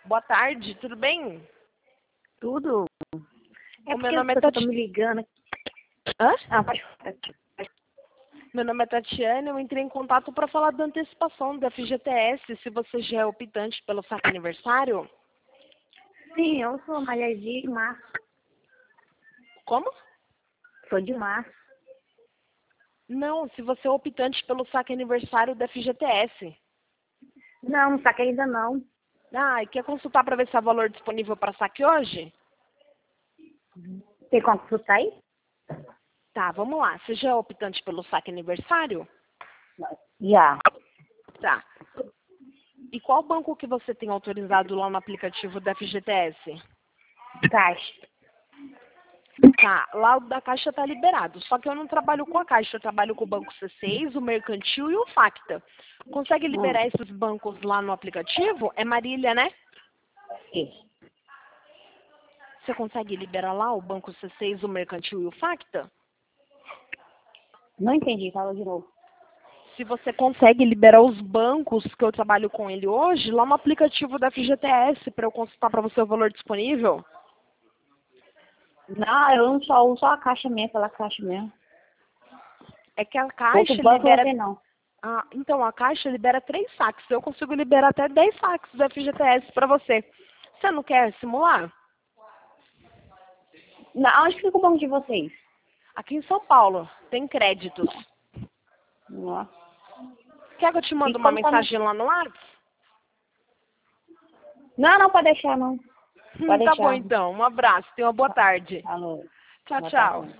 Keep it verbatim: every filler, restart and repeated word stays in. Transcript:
Boa tarde, tudo bem? Tudo. É O meu porque nome é as pessoas Tati... estão me ligando. Hã? Ah, pode falar. Meu nome é Tatiana, eu entrei em contato para falar da antecipação da F G T S, se você já é optante pelo saque aniversário. Sim, eu sou Maria de março. Como? Sou de março. Não, se você é optante pelo saque aniversário da F G T S. Não, não saquei ainda não. Ah, e quer consultar para ver se há valor disponível para saque hoje? Tem como consultar aí? Tá, vamos lá. Você já é optante pelo saque aniversário? Já. Tá. E qual banco que você tem autorizado lá no aplicativo da F G T S? Caixa. Tá, lá o da Caixa tá liberado. Só que eu não trabalho com a Caixa, eu trabalho com o Banco C seis, o Mercantil e o Facta. Consegue Hum. liberar esses bancos lá no aplicativo? É Marília, né? Isso. Você consegue liberar lá o Banco C seis, o Mercantil e o Facta? Não entendi, fala de novo. Se você consegue liberar os bancos que eu trabalho com ele hoje, lá no aplicativo da F G T S, para eu consultar para você o valor disponível. Não, eu não só uso só a caixa mesmo, pela caixa mesmo. É que a Outro Caixa banco não libera... tem não. Ah, então, a Caixa libera três saques. Eu consigo liberar até dez saques da F G T S para você. Você não quer simular? Não, onde fica o banco de vocês? Aqui em São Paulo, tem créditos. Não. Quer que eu te E mando uma como tá no... mensagem lá no WhatsApp? Não, não, pode deixar não. Pode Tá bom deixar. então, um abraço, tenha uma boa tarde. Alô. Tchau, Boa tchau. tarde.